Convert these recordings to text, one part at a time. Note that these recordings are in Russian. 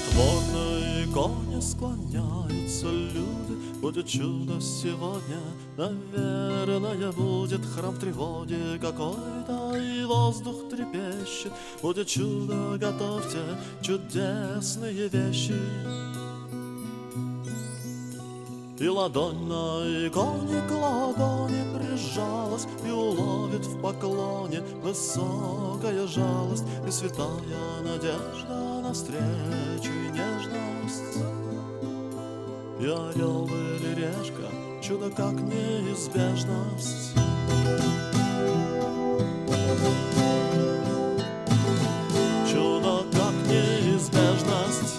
Чудотворной иконе склоняются люди. Будет чудо сегодня, наверное, будет храм в тревоге какой-то, и воздух трепещет. Будет чудо, готовьте чудесные вещи. И ладонь на иконе к ладони прижалась, и уловит в поклоне высокая жалость и святая надежда навстречу и нежность. И орел или решка, чудо как неизбежность. Чудо как неизбежность.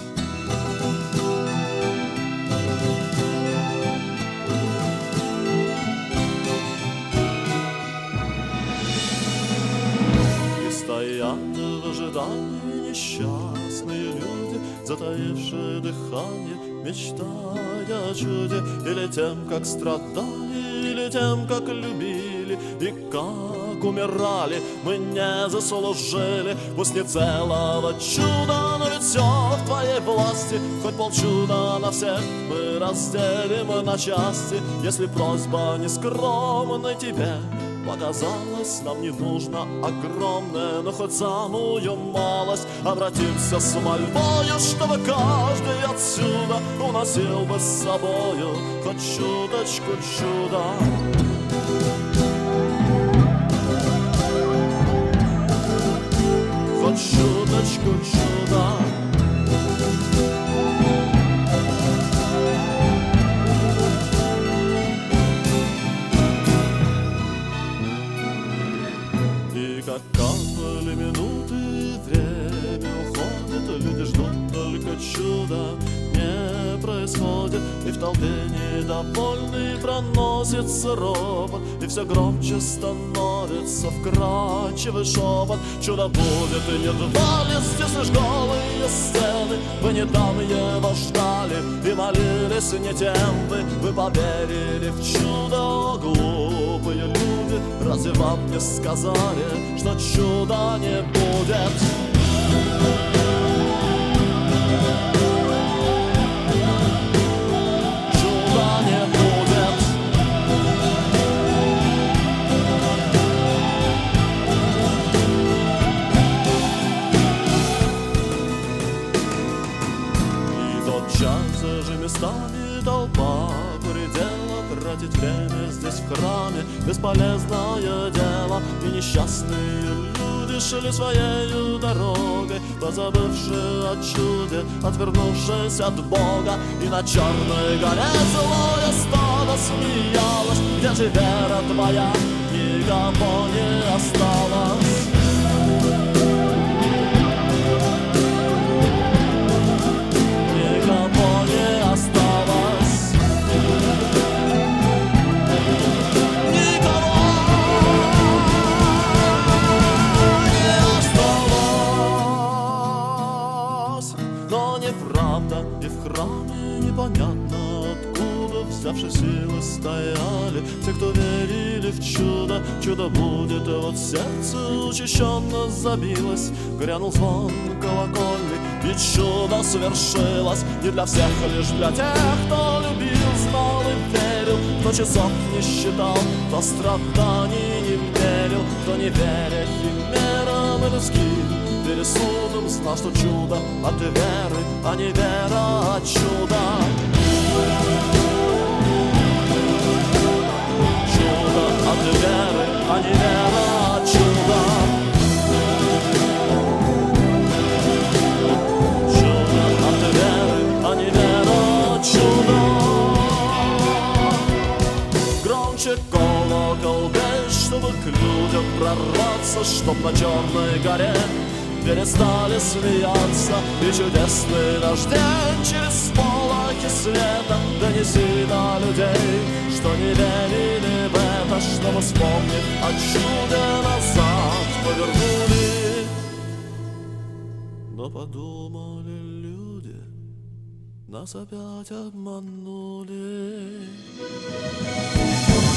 И стоят в ожидании несчастные люди, затаившие дыхание, мечтая о чуде. Или тем, как страдали, или тем, как любили, и как умирали, мы не заслужили. Пусть не целого чуда, но ведь все в твоей власти. Хоть полчуда на всех мы разделим на части. Если просьба нескромной тебе показалось, нам не нужно огромное, но хоть самую малость. Обратимся с мольбою, чтобы каждый отсюда уносил бы с собою хоть чуточку чуда. Хоть чуточку чуда. Как капали минуты, время уходит, люди ждут только чуда не происходит. И в толпе недовольный проносится ропот, и все громче становится вкрадчивый шепот. Чудо будет и едва ли здесь лишь голые стены. Вы не там его ждали и молились не тем вы поверили в чудо, глупые люди. Разве вам не сказали, что чуда не будет? Чуда не будет. И тотчас же местами толпа поредела. Тратить время здесь в храме бесполезное дело. И несчастные люди шли своею дорогой, позабывшие о чуде, отвернувшись от Бога. И на черной горе злое стадо смеялось. Где же вера твоя? Никого не осталось. Никого не осталось. И в храме непонятно откуда взявши силы стояли те, кто верили в чудо. Чудо будет, и вот сердце учащенно забилось. Грянул звон колокольный, и чудо свершилось. Не для всех, лишь для тех, кто любил, знал и верил, кто часов не считал, кто страданий не верил, кто не веря химерам и людским пересудом знал, что чудо от веры, а не вера от чуда. Чудо от веры, а не вера от чуда. Чудо от веры, а не вера от чуда. Громче колокол бей, чтобы к людям прорваться, чтоб на черной горе перестали смеяться. И чудесный наш день через сполохи света донеси до людей, что не верили в это, чтобы, вспомнив о чуде, назад повернули. Но подумали люди, нас опять обманули.